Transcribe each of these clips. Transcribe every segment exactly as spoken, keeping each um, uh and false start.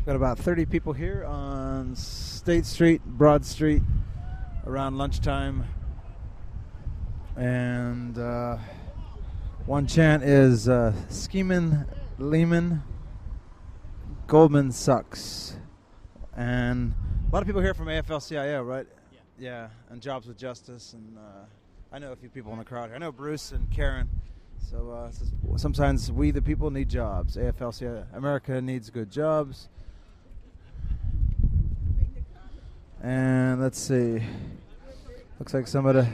Got about thirty people here on State Street, Broad Street, around lunchtime. And uh, one chant is uh, Schemin' Lehman, Goldman sucks. And a lot of people here from A F L C I O, right? Yeah. Yeah, and Jobs with Justice. And uh, I know a few people in the crowd here. I know Bruce and Karen. So uh, sometimes we, the people, need jobs. A F L C I O, America needs good jobs. And let's see. Looks like some of the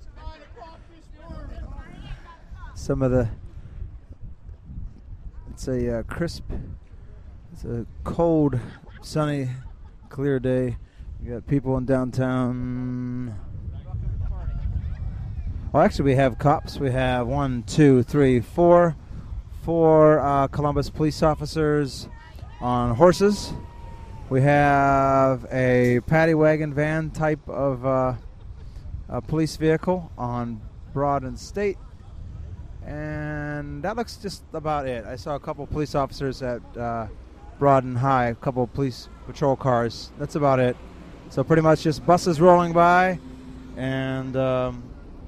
some of the it's a uh, crisp. It's a cold, sunny, clear day. We got people in downtown. Oh, actually, we have cops. We have one, two, three, four, four uh, Columbus police officers on horses. We have a paddy wagon van type of uh, a police vehicle on Broad and State. And that looks just about it. I saw a couple police officers at uh, Broad and High, a couple of police patrol cars. That's about it. So pretty much just buses rolling by and um,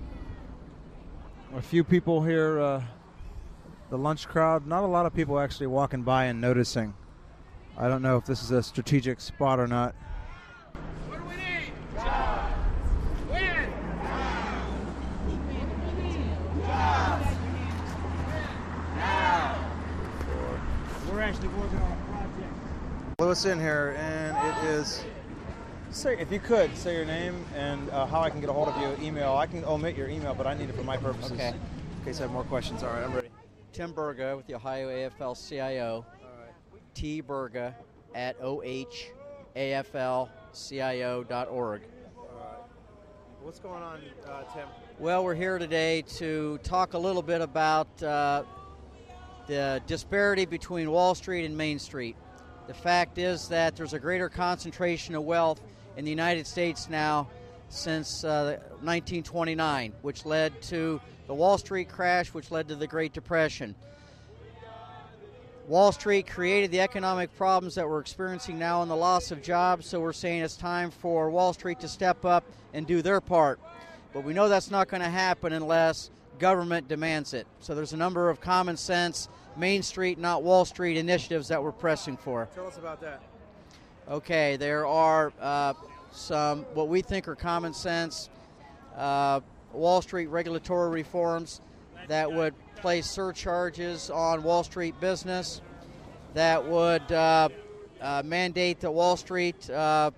a few people here, uh, the lunch crowd. Not a lot of people actually walking by and noticing. I don't know if this is a strategic spot or not. What do we need? Jobs. When? Now. Jobs. Now. We're actually working on a project. Lewis in here, and it is. Say, if you could say your name and uh, how I can get a hold of you. Email. I can omit your email, but I need it for my purposes. Okay. In case I have more questions. All right, I'm ready. Tim Burga with the Ohio A F L C I O. T. Burga at O H A F L C I O dot org. What's going on, uh, Tim? Well, we're here today to talk a little bit about uh, the disparity between Wall Street and Main Street. The fact is that there's a greater concentration of wealth in the United States now since uh, nineteen twenty-nine, which led to the Wall Street crash, which led to the Great Depression. Wall Street created the economic problems that we're experiencing now and the loss of jobs, so we're saying it's time for Wall Street to step up and do their part. But we know that's not going to happen unless government demands it. So there's a number of common sense, Main Street, not Wall Street initiatives that we're pressing for. Tell us about that. Okay, there are uh, some what we think are common sense uh, Wall Street regulatory reforms that would place surcharges on Wall Street business, that would uh, uh, mandate that Wall Street uh,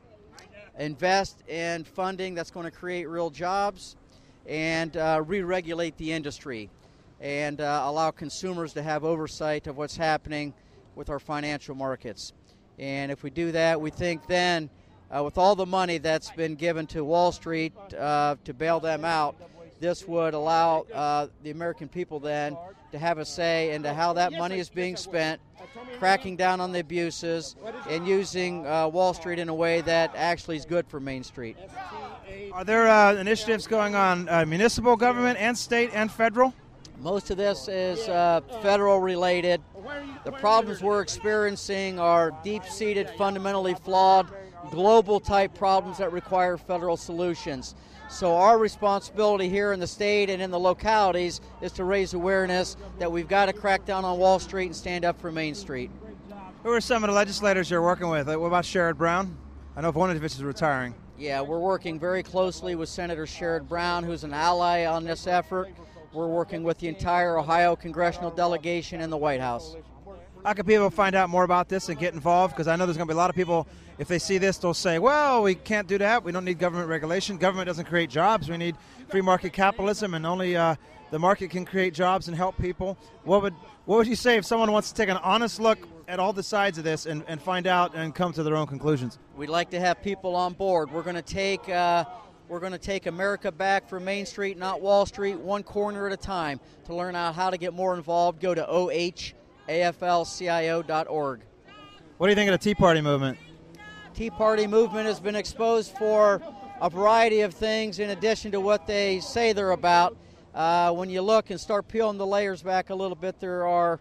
invest in funding that's going to create real jobs, and uh, re-regulate the industry, and uh, allow consumers to have oversight of what's happening with our financial markets. And if we do that, we think then, uh, with all the money that's been given to Wall Street uh, to bail them out, this would allow uh, the American people then to have a say into how that money is being spent, cracking down on the abuses, and using uh, Wall Street in a way that actually is good for Main Street. Are there uh, initiatives going on uh, municipal government and state and federal? Most of this is uh, federal related. The problems we're experiencing are deep-seated, fundamentally flawed, global-type problems that require federal solutions. So our responsibility here in the state and in the localities is to raise awareness that we've got to crack down on Wall Street and stand up for Main Street. Who are some of the legislators you're working with? What about Sherrod Brown? I know if one of which is retiring. Yeah, we're working very closely with Senator Sherrod Brown, who's an ally on this effort. We're working with the entire Ohio congressional delegation in the White House. How can people find out more about this and get involved? Because I know there's going to be a lot of people, if they see this, they'll say, well, we can't do that. We don't need government regulation. Government doesn't create jobs. We need free market capitalism, and only uh, the market can create jobs and help people. What would what would you say if someone wants to take an honest look at all the sides of this and, and find out and come to their own conclusions? We'd like to have people on board. We're going to take uh, we're going to take America back for Main Street, not Wall Street, one corner at a time. To learn out how to get more involved, go to O H A F L C I O dot org. What do you think of the Tea Party movement? Tea Party movement has been exposed for a variety of things in addition to what they say they're about. Uh, when you look and start peeling the layers back a little bit, there are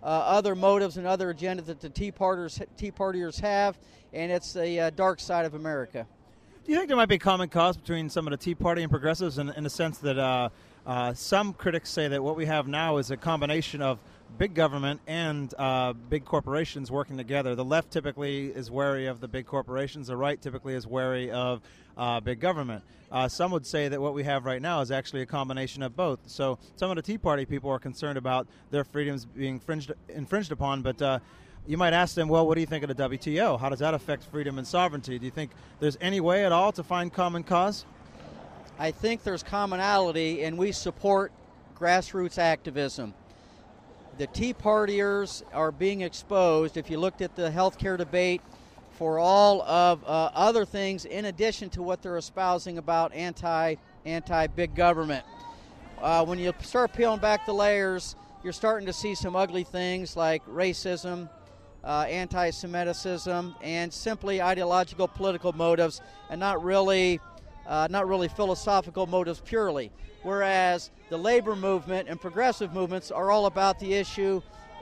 uh, other motives and other agendas that the Tea Partiers, Tea Partiers have, and it's the uh, dark side of America. Do you think there might be common cause between some of the Tea Party and progressives in, in the sense that uh, uh, some critics say that what we have now is a combination of big government and uh, big corporations working together? The left typically is wary of the big corporations. The right typically is wary of uh, big government. Uh, some would say that what we have right now is actually a combination of both. So some of the Tea Party people are concerned about their freedoms being infringed, infringed upon, but uh, you might ask them, well, what do you think of the W T O? How does that affect freedom and sovereignty? Do you think there's any way at all to find common cause? I think there's commonality, and we support grassroots activism. The Tea Partiers are being exposed, if you looked at the health care debate, for all of uh, other things in addition to what they're espousing about anti, anti-big government. Uh, when you start peeling back the layers, you're starting to see some ugly things like racism, uh, anti-Semitism, and simply ideological political motives, and not really, uh, not really philosophical motives purely. Whereas the labor movement and progressive movements are all about the issue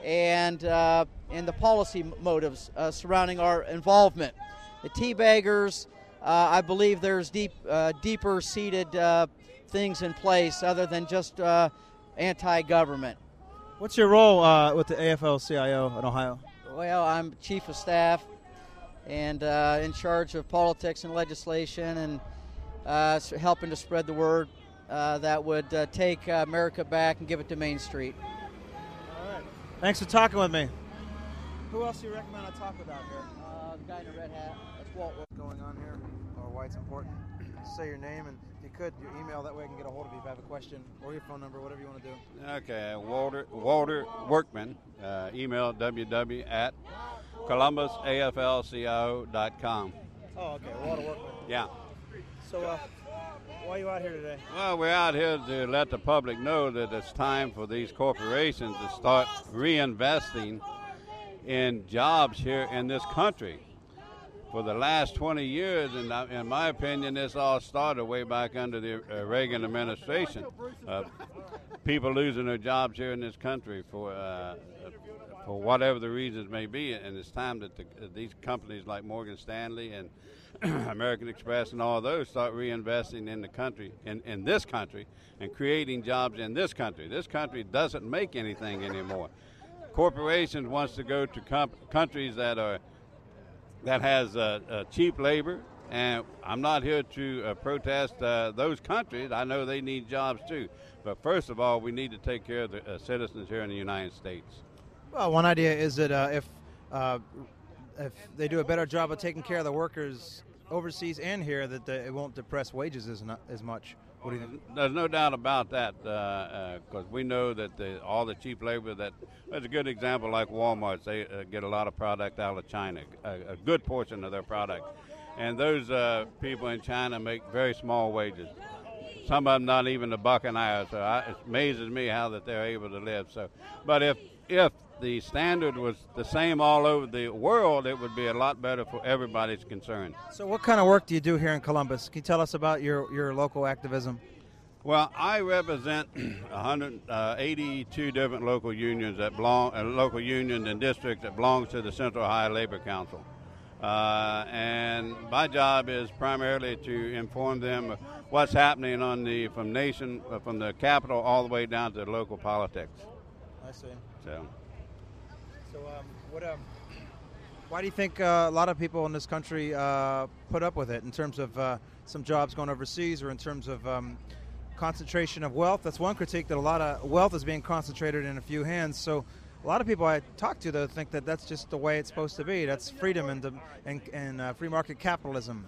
and uh, and the policy motives uh, surrounding our involvement. The teabaggers, uh, I believe there's deep, uh, deeper-seated uh, things in place other than just uh, anti-government. What's your role uh, with the A F L C I O in Ohio? Well, I'm chief of staff and uh, in charge of politics and legislation and uh, helping to spread the word uh, that would uh, take uh, America back and give it to Main Street. All right. Thanks for talking with me. Who else do you recommend I talk about here? Uh, the guy in the red hat. That's Walt. What's going on here, or why it's important? Say your name, and if you could, your email. That way I can get a hold of you if I have a question, or your phone number, whatever you want to do. Okay, Walter Walter Workman, uh, email www at columbus a f l c i o dot com. Oh, okay, Walter Workman. Yeah. So, uh, why are you out here today? Well, we're out here to let the public know that it's time for these corporations to start reinvesting in jobs here in this country. For the last twenty years, and in my opinion, this all started way back under the uh, Reagan administration. Uh, people losing their jobs here in this country for uh, for whatever the reasons may be, and it's time that the, uh, these companies like Morgan Stanley and American Express and all those start reinvesting in the country, in, in this country, and creating jobs in this country. This country doesn't make anything anymore. Corporations wants to go to comp- countries that are that has uh, uh, cheap labor, and I'm not here to uh, protest uh, those countries. I know they need jobs too, but first of all, we need to take care of the uh, citizens here in the United States. Well, one idea is that uh, if uh, if they do a better job of taking care of the workers overseas and here, that the, it won't depress wages as not, as much. What do you think? There's no doubt about that, because uh, uh, we know that the, all the cheap labor that, that's a good example like Walmart. They uh, get a lot of product out of China, a, a good portion of their product. And those uh, people in China make very small wages. Some of them not even a buck an hour, so I, it amazes me how that they're able to live. So, but if if the standard was the same all over the world, it would be a lot better for everybody's concerned. So what kind of work do you do here in Columbus? Can you tell us about your, your local activism? Well, I represent one hundred eighty-two different local unions that belong, uh, local unions and districts that belong to the Central Ohio Labor Council. Uh, and my job is primarily to inform them of what's happening on the from nation, uh, from the capital all the way down to local politics. I see. So. So, um, what, um, why do you think uh, a lot of people in this country uh, put up with it in terms of uh, some jobs going overseas, or in terms of um, concentration of wealth? That's one critique, that a lot of wealth is being concentrated in a few hands. So a lot of people I talk to, though, think that that's just the way it's supposed to be. That's freedom and, and, and uh, free market capitalism.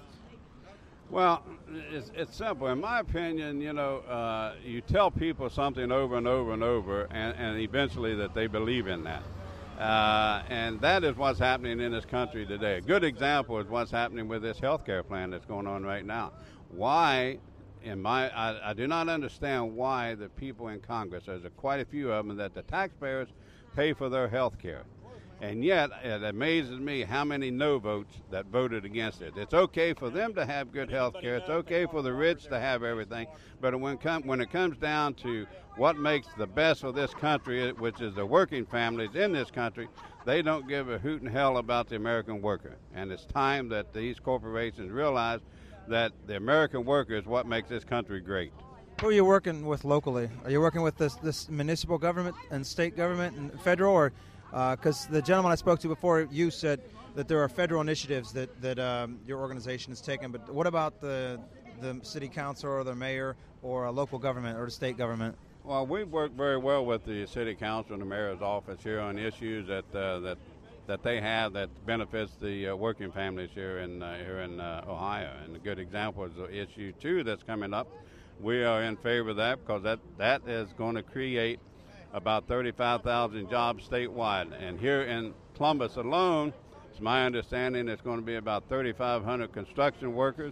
Well, it's, it's simple. In my opinion, you know, uh, you tell people something over and over and over, and, and eventually that they believe in that. Uh, and that is what's happening in this country today. A good example is what's happening with this health care plan that's going on right now. Why, in my, I, I do not understand why the people in Congress, there's a, quite a few of them, that the taxpayers pay for their health care. And yet, it amazes me how many no votes that voted against it. It's okay for them to have good health care. It's okay for the rich to have everything. But when, com- when it comes down to what makes the best for this country, which is the working families in this country, they don't give a hoot and hell about the American worker. And it's time that these corporations realize that the American worker is what makes this country great. Who are you working with locally? Are you working with this, this municipal government and state government and federal, or because uh, the gentleman I spoke to before you said that there are federal initiatives that, that um, your organization has taken, but what about the the city council or the mayor or a local government or the state government? Well, we work very well with the city council and the mayor's office here on issues that uh, that that they have that benefits the uh, working families here in uh, here in uh, Ohio. And a good example is the issue two that's coming up. We are in favor of that because that that is going to create about thirty-five thousand jobs statewide. And here in Columbus alone, it's my understanding it's going to be about thirty-five hundred construction workers.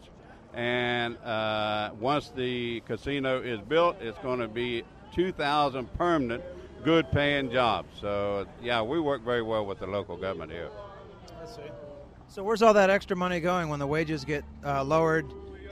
And uh, once the casino is built, it's going to be two thousand permanent, good-paying jobs. So, yeah, we work very well with the local government here. I see. So where's all that extra money going when the wages get uh, lowered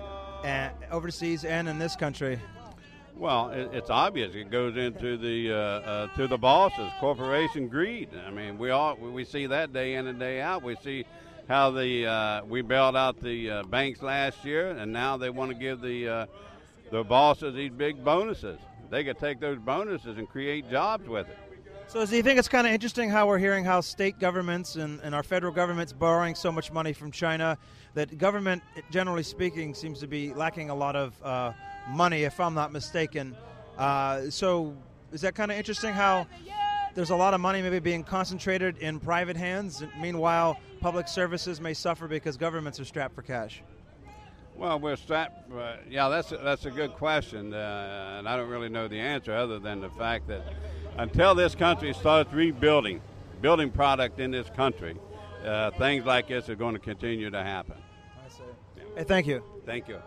and overseas and in this country? Well, it, it's obvious. It goes into the uh, uh, to the bosses, corporation greed. I mean, we all we see that day in and day out. We see how the uh, we bailed out the uh, banks last year, and now they want to give the uh, the bosses these big bonuses. They could take those bonuses and create jobs with it. So do you think it's kind of interesting how we're hearing how state governments and, and our federal government's borrowing so much money from China, that government, generally speaking, seems to be lacking a lot of uh, money, if I'm not mistaken. Uh, so is that kind of interesting how there's a lot of money maybe being concentrated in private hands, and meanwhile public services may suffer because governments are strapped for cash? Well, we're strapped. Uh, yeah, that's a, that's a good question, uh, and I don't really know the answer other than the fact that until this country starts rebuilding, building product in this country, uh, things like this are going to continue to happen. I see. Hey, thank you. Thank you.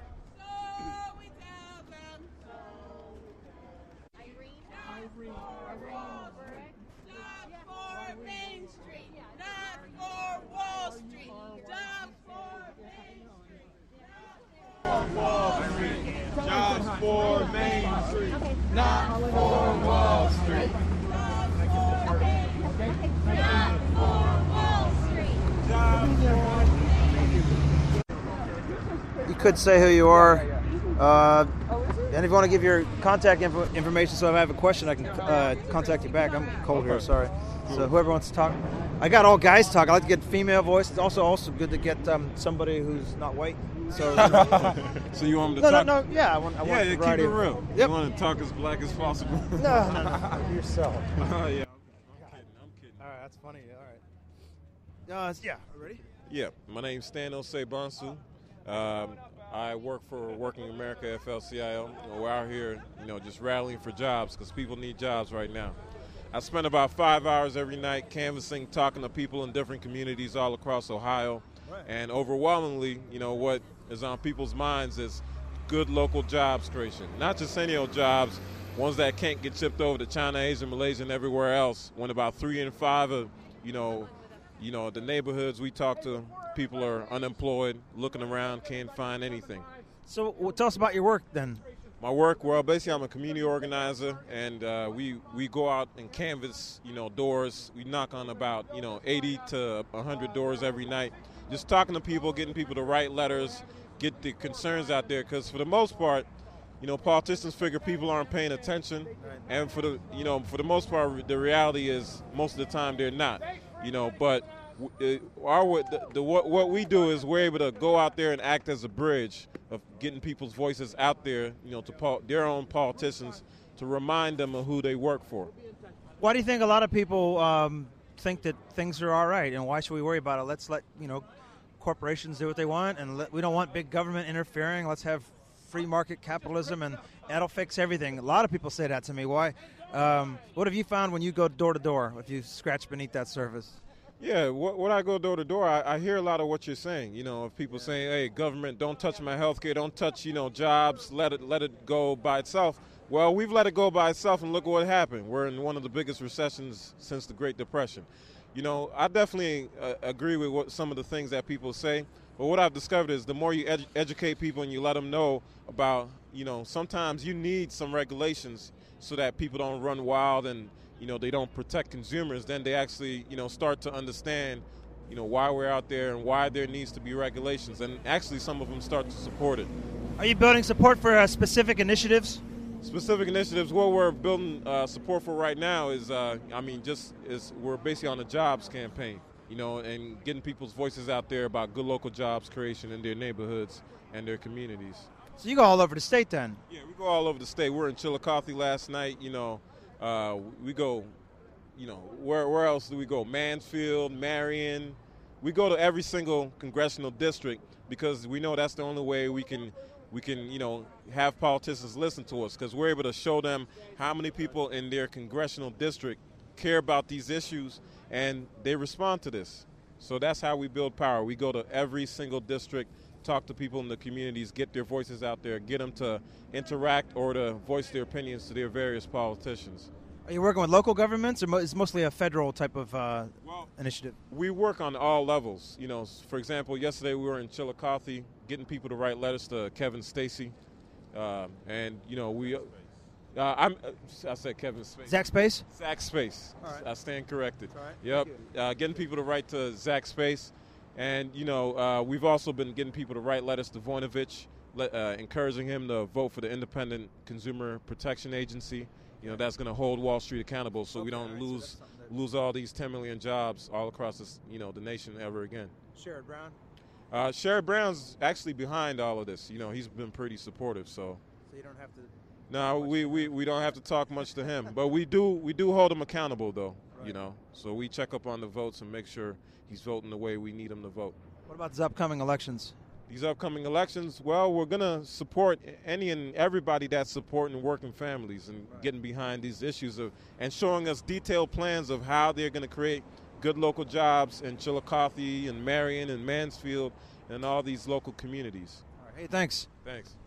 Jobs for Main Street, not for Wall Street. You could say who you are, uh, and if you want to give your contact info information, so if I have a question, I can uh, contact you back. I'm cold here, sorry. So whoever wants to talk, I got all guys talk. I like to get female voice. It's also also good to get um, somebody who's not white. So, so you want me to no, talk? No, no, yeah, I want. I yeah, want yeah, keep it real. Yep. You want to talk as black as possible? no, no, no, yourself. Oh yeah, I'm kidding. I'm kidding. All right, that's funny. All right. Uh, yeah, ready? Yeah, my name's Stan Osei Bonsu. Um, I work for Working America, F L C I O. We're out here, you know, just rallying for jobs because people need jobs right now. I spend about five hours every night canvassing, talking to people in different communities all across Ohio. Right. And overwhelmingly, you know, what is on people's minds is good local jobs creation. Not just any old jobs, ones that can't get shipped over to China, Asia, Malaysia, and everywhere else. When about three in five of, you know, you know, the neighborhoods we talk to, people are unemployed, looking around, can't find anything. So well, tell us about your work then. My work, well, basically I'm a community organizer, and uh, we, we go out and canvass, you know, doors. We knock on about, you know, eighty to one hundred doors every night. Just talking to people, getting people to write letters, get the concerns out there, because for the most part, you know, politicians figure people aren't paying attention, and for the, you know, for the most part, the reality is most of the time they're not, you know. But our the, the what, what we do is we're able to go out there and act as a bridge of getting people's voices out there, you know, to pol- their own politicians, to remind them of who they work for. Why do you think a lot of people um, think that things are all right, and why should we worry about it? Let's let, you know, corporations do what they want, and let, we don't want big government interfering. Let's have free market capitalism, and that'll fix everything. A lot of people say that to me. Why? Um, what have you found when you go door to door, if you scratch beneath that surface? Yeah, when I go door to door, I, I hear a lot of what you're saying. You know, of people saying, "Hey, government, don't touch my health care, don't touch, you know, jobs. Let it let it go by itself." Well, we've let it go by itself, and look what happened. We're in one of the biggest recessions since the Great Depression. You know, I definitely uh, agree with what some of the things that people say. But what I've discovered is the more you edu- educate people and you let them know about, you know, sometimes you need some regulations so that people don't run wild and, you know, they don't protect consumers, then they actually, you know, start to understand, you know, why we're out there and why there needs to be regulations. And actually some of them start to support it. Are you building support for uh, specific initiatives? Specific initiatives, what we're building uh, support for right now is, uh, I mean, just is we're basically on a jobs campaign, you know, and getting people's voices out there about good local jobs creation in their neighborhoods and their communities. So you go all over the state then? Yeah, we go all over the state. We were in Chillicothe last night, you know, uh, we go, you know, where, where else do we go? Mansfield, Marion. We go to every single congressional district because we know that's the only way we can we can, you know, have politicians listen to us, because we're able to show them how many people in their congressional district care about these issues and they respond to this. So that's how we build power. We go to every single district, talk to people in the communities, get their voices out there, get them to interact or to voice their opinions to their various politicians. Are you working with local governments, or mo- is it mostly a federal type of uh, Well, initiative? we work on all levels. You know, s- for example, yesterday we were in Chillicothe getting people to write letters to Kevin Stacy. Uh, and, you know, we, uh, I'm, uh, I said Kevin Spacey. Zach Space? Zach Space. All right. I stand corrected. All right. Yep. Uh, getting people to write to Zach Space. And, you know, uh, we've also been getting people to write letters to Voinovich, le- uh, encouraging him to vote for the Independent Consumer Protection Agency. You know, that's going to hold Wall Street accountable so we don't lose lose all these ten million jobs all across this, you know, the nation ever again. Sherrod Brown? Uh, Sherrod Brown's actually behind all of this. You know, he's been pretty supportive. So, So you don't have to... no, we, we, we don't have to talk much to him. But we do we do hold him accountable, though, you know. So we check up on the votes and make sure he's voting the way we need him to vote. What about these upcoming elections? These upcoming elections, well, we're going to support any and everybody that's supporting working families and Right. getting behind these issues of and showing us detailed plans of how they're going to create good local jobs in Chillicothe and Marion and Mansfield and all these local communities. All right. Hey, thanks. Thanks.